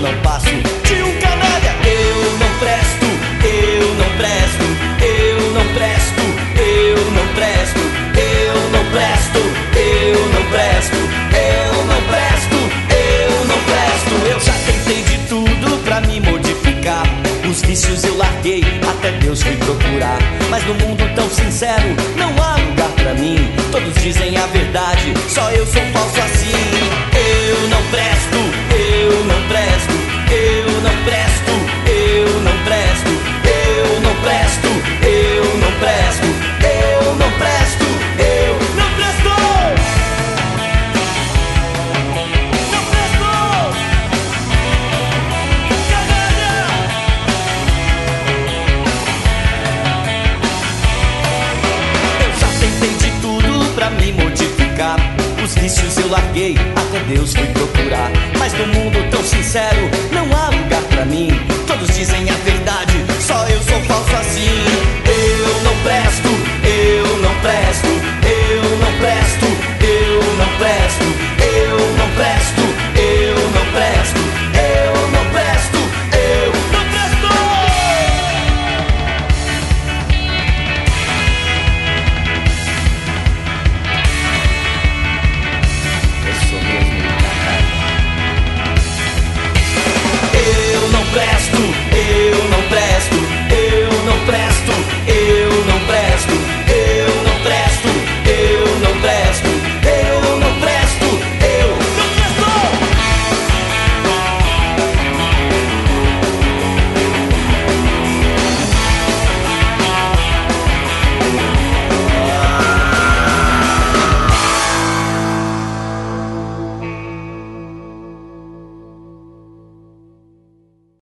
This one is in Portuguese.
não passo de um canalha. Eu não presto, eu não presto, eu não presto, eu não presto, eu não presto, eu não presto, eu não presto, eu não presto. Eu já tentei de tudo pra me modificar. Os vícios eu larguei, até Deus fui procurar. Mas no mundo tão sincero não há lugar pra mim. Todos dizem a verdade, só eu sou falso assim. Eu não presto, eu não presto, eu não presto, eu não presto, eu não presto, eu não presto, eu não presto, eu não presto. Não presto. Canalha. Eu já tentei de tudo pra me modificar. Os vícios eu larguei, até Deus fui procurar. Mas no mundo tão sincero não há